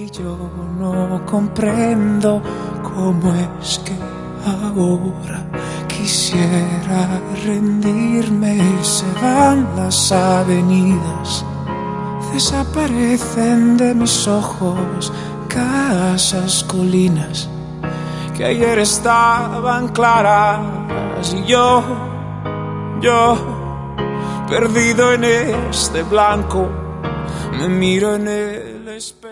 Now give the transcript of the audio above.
yo no comprendo cómo es que ahora quisiera rendirme y se van las avenidas. Desaparecen de mis ojos casas, colinas que ayer estaban claras y yo, perdido en este blanco, me miro en el espejo.